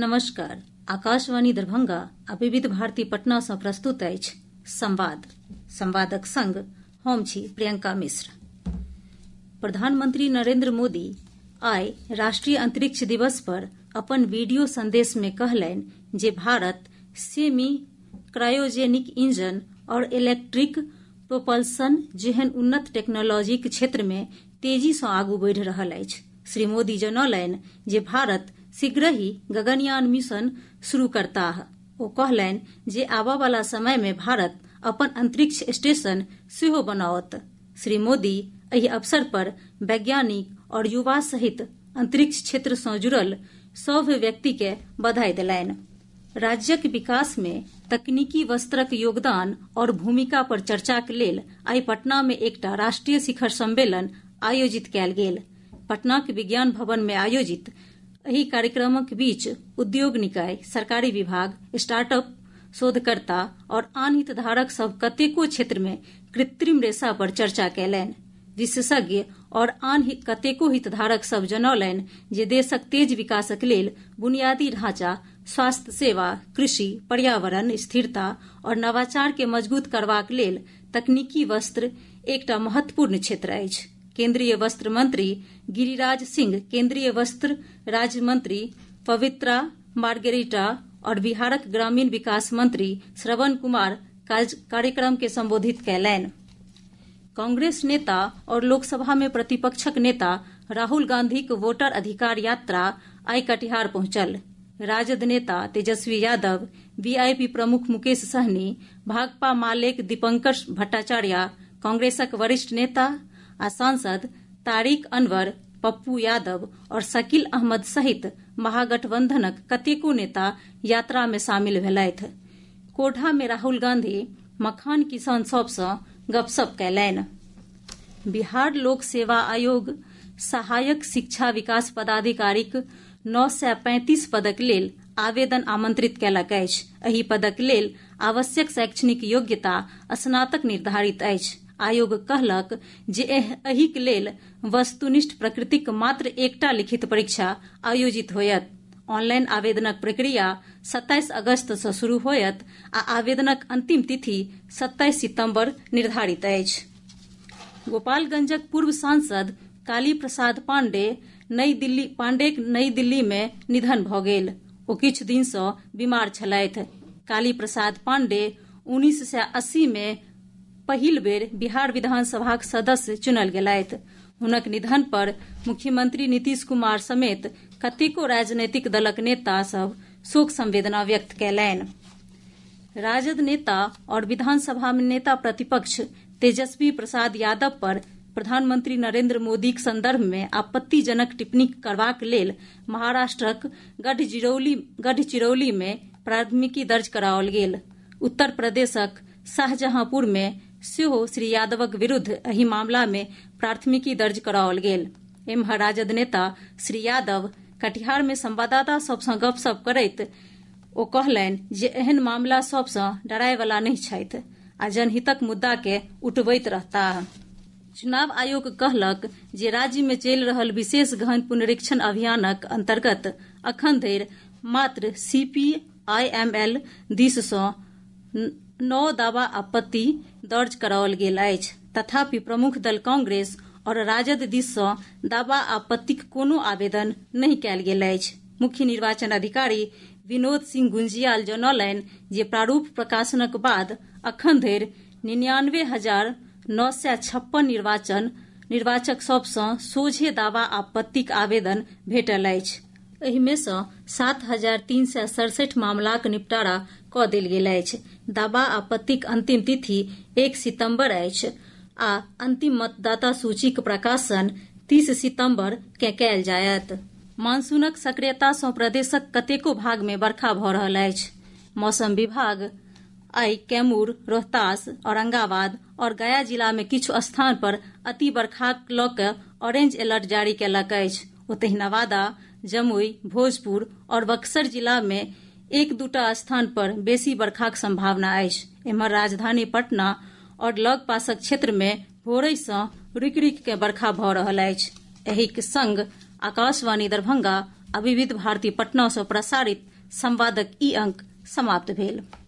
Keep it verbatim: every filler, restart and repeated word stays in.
नमस्कार। आकाशवाणी दरभंगा आ विविध भारती पटना सँ प्रस्तुत अछि संवाद। संवादक संग हम छी प्रियंका मिश्र। प्रधानमंत्री नरेंद्र मोदी आइ राष्ट्रीय अंतरिक्ष दिवस पर अपन वीडियो संदेश में कहलनि जे भारत सेमी क्रायोजेनिक इंजन और इलेक्ट्रिक प्रोपल्सन जेहन उन्नत टेक्नोलॉजीक क्षेत्र में तेजी सँ आगू बढ़ि रहल अछि। श्री मोदी जनौलनि जे भारत शीघ्र ही गगनयान मिशन शुरू करताह। ओ कहलनि जे आबय वाला समय में भारत अपन अंतरिक्ष स्टेशन सेहो बनाओत। श्री मोदी एहि अवसर पर वैज्ञानिक और युवा सहित अंतरिक्ष क्षेत्र सँ जुड़ल सभ व्यक्ति के बधाई देलनि। राज्यक विकास में तकनीकी वस्त्रक योगदान और भूमिका पर चर्चाक लेल आइ पटना में एकटा राष्ट्रीय शिखर सम्मेलन आयोजित कयल गेल। पटनाक विज्ञान भवन में आयोजित एहि कार्यक्रमक बीच उद्योग निकाय, सरकारी विभाग, स्टार्टअप, शोधकर्ता और आन हितधारक सब कतेको क्षेत्र में कृत्रिम रेशा पर चर्चा कयलनि। विशेषज्ञ और आन कतेको हितधारक सब जनौलनि जे देशक तेज विकासक लेल बुनियादी ढांचा, स्वास्थ्य सेवा, कृषि, पर्यावरण, स्थिरता और नवाचार के मजबूत करबाक लेल तकनीकी वस्त्र एकटा महत्वपूर्ण क्षेत्र अछि। केंद्रीय वस्त्र मंत्री गिरिराज सिंह, केंद्रीय वस्त्र राज्य मंत्री पवित्रा मार्गेरिटा और बिहारक ग्रामीण विकास मंत्री श्रवण कुमार कार्यक्रम के संबोधित कयलनि। कांग्रेस नेता और लोकसभा में प्रतिपक्षक नेता राहुल गांधीक वोटर अधिकार यात्रा आइ कटिहार पहुंचल। राजद नेता तेजस्वी यादव, वीआईपी प्रमुख मुकेश सहनी, भाकपा मालेक दीपंकर भट्टाचार्य, कांग्रेसक वरिष्ठ नेता आ सांसद तारिक अनवर, पप्पू यादव और शकील अहमद सहित महागठबंधनक कतेको नेता यात्रा में शामिल भेलथि। कोढ़ा में राहुल गांधी मखान किसान सभ सँ गपशप कयलनि। बिहार लोक सेवा आयोग सहायक शिक्षा विकास पदाधिकारीक नौ सय पैंतीस पदक लेल आवेदन आमंत्रित कयलक अछि। एहि पदक लेल आवश्यक शैक्षणिक योग्यता स्नातक निर्धारित अछि। आयोग कहलक जे एहिक लेल वस्तुनिष्ठ प्रकृतिक मात्र एकटा लिखित परीक्षा आयोजित होयत। ऑनलाइन आवेदनक प्रक्रिया सत्ताईस अगस्त सँ शुरू होयत आ आवेदनक अंतिम तिथि सत्ताईस सितंबर निर्धारित अछि। गोपालगंजक पूर्व सांसद काली प्रसाद पांडे नई दिल्ली पांडेक नई दिल्ली में निधन भऽ गेल। ओ किछु दिन सँ बीमार छलथि। काली प्रसाद पांडे उन्नीस सय अस्सी में पहिल बेर बिहार विधानसभाक सदस्य चुनल गेलथि। हुनक निधन पर मुख्यमंत्री नीतीश कुमार समेत कतेको राजनीतिक दलक नेता सब शोक संवेदना व्यक्त कयलनि। राजद नेता और विधानसभा में नेता प्रतिपक्ष तेजस्वी प्रसाद यादव पर प्रधानमंत्री नरेंद्र मोदीक संदर्भ में आपत्तिजनक टिप्पणी करबाक लेल महाराष्ट्रक गढ़चिरौली गढ़चिरौली में प्राथमिकी दर्ज कराओल गेल। उत्तर प्रदेशक शाहजहांपुर में सेहो श्री यादवक विरुद्ध एहि मामला में प्राथमिकी दर्ज कराओल गेल। एम्हर राजद नेता श्री यादव कटिहार में संवाददाता सभ सँ गपशप करैत ओ कहलनि जे एहन मामला सभ सँ डराय वाला नहि छथि आ जनहितक मुद्दा के उठबैत रहताह। चुनाव आयोग कहलक जे राज्य में चलि रहल विशेष गहन पुनरीक्षण अभियानक अंतर्गत अखन धरि मात्र सीपीआईएमएल दिस सँ नौ दावा आपत्ति दर्ज कराओल गेल अछि। तथापि प्रमुख दल कांग्रेस और राजद दिस सँ दावा आपत्तिक कोनो आवेदन नहि कयल गेल अछि। मुख्य निर्वाचन अधिकारी विनोद सिंह गुंजियाल जनौलनि जे प्रारूप प्रकाशनक बाद अखन धरि निन्यानवे हजार नौ सय छप्पन निर्वाचन निर्वाचक सभ सँ सोझे दावा आपत्तिक आवेदन भेटल अछि। एहि में सँ सात हजार तीन सय सड़सठि मामलाक निपटारा कऽ देल गेल अछि। दावा आपत्तिक अंतिम तिथि एक सितंबर अछि आ अंतिम मतदाता सूचीक प्रकाशन तीस सितंबर के कयल जायत। मानसूनक सक्रियता सँ प्रदेशक कतेको भाग में बरखा भऽ रहल अछि। मौसम विभाग आइ कैमूर, रोहतास, औरंगाबाद और गया जिला में किछु स्थान पर अति बरखाक लऽ कऽ ऑरेंज अलर्ट जारी कयलक अछि। ओतहि नवादा, जमुई, भोजपुर और बक्सर जिला में एक दूटा स्थान पर बेसी बरखाक संभावना अछि। एम्हर राजधानी पटना और लग पासक क्षेत्र में भोरहि सँ रुकि रुकि के बरखा भऽ रहल अछि। एहि संग आकाशवाणी दरभंगा आ विविध भारती पटना सँ प्रसारित संवादक ई अंक समाप्त भेल।